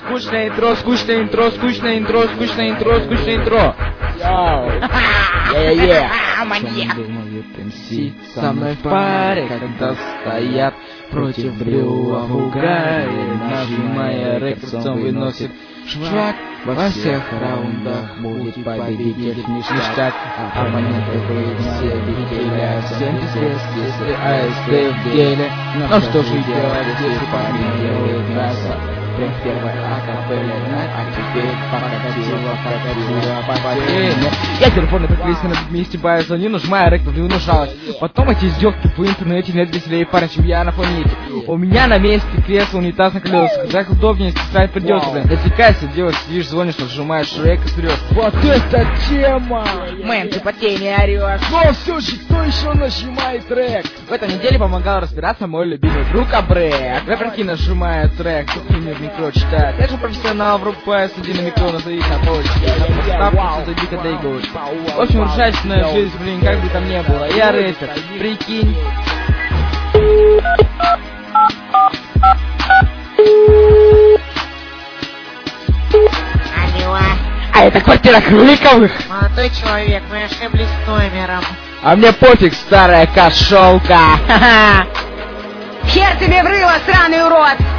Скучное интро, скучное интро, скучное интро, скучное интро, скучное интро. Йоу. Маньяк. Со мной в паре, когда стоят против брюла в угаре, нажимая рекорд, он выносит швак. Во всех раундах будет победитель ништяк, оппоненты вы все битили, всем пиздец, если АСД в деле. Ну что же делать, если парень делает мясо? Прям первая акапелла, а теперь покатила потеря. Я телефонно подписан на людьми, стебаю звоню, нажимаю рек, плюну жалость. Потом эти издевки в интернете, нет веселее парень, чем я на фоне. У меня на месте кресло, унитаз на колесах. Так удобнее, списать придется, блин. Отвлекайся, делаешь, сидишь, звонишь, нажимаешь рек и вперед. Вот это тема! Мэн, ты по теме орешь. Но все же, кто еще нажимает трек? В этой неделе помогал разбираться мой любимый друг Абрек. Рэперки нажимают трек, тут мне микро читает. Я же профессионал, врубаю, сиди на микро, назови на почте. На поставку, зайди, когда и говорит. В общем, ржачная жизнь, блин, как бы там не было. Я рэпер, прикинь. Алло. А это квартира Крыликовых. Молодой человек, вы ошиблись номером. А мне пофиг, старая кошелка. Хер тебе в рыло, сраный урод!